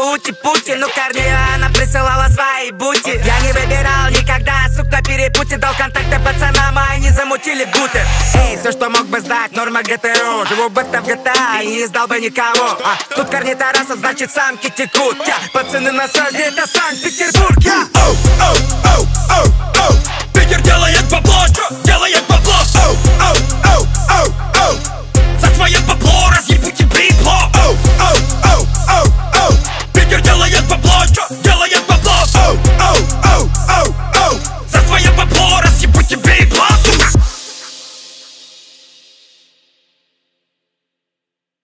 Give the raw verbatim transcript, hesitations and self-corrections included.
ути-пути. Ну Корнею она присылала свои бути. Я не выбирал никогда, сука, перепутье. Дал контакты пацанам, а они замутили бутер. Эй, все, что мог бы сдать, норма ГТО. Живу бета в GTA и не сдал бы никого. А тут Корней Тарасов, значит самки текут. Я, пацаны на связи, это Санкт-Петербург. Я, оу, оу, оу.